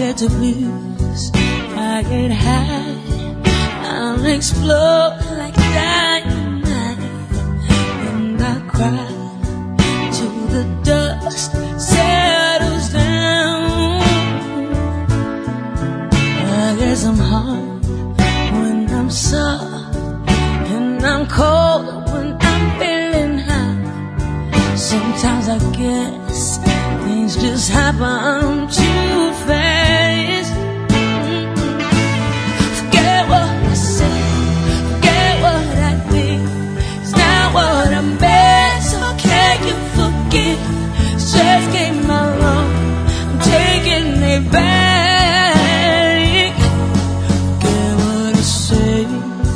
get to blues, I get high, I'll explode like dynamite, and I cry till the dust settles down. I guess I'm hard when I'm soft, and I'm cold when I'm feeling high. Sometimes I guess things just happen too fast. Forget what I said, forget what I did. It's not what I meant, so can you forgive? It's just came out wrong, I'm taking it back. Forget what I said.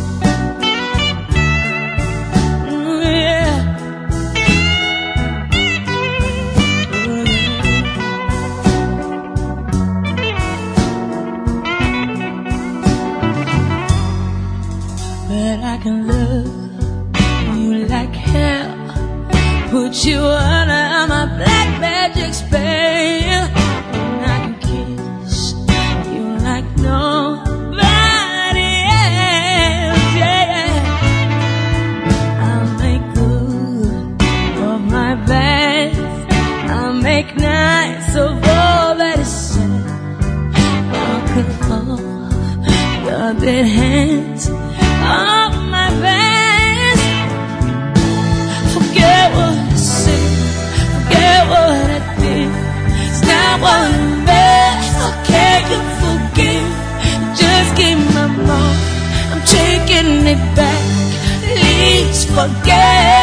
But I can love you like hell, put you under my black magic spell, and I can kiss you like nobody else, yeah. I'll make good of my past, I'll make nice of all that is said. I'll cut off your dead hands of my past. Forget what I said, forget what I did. It's not what I meant, so can you forgive? Just give my mind, I'm taking it back. Please forget.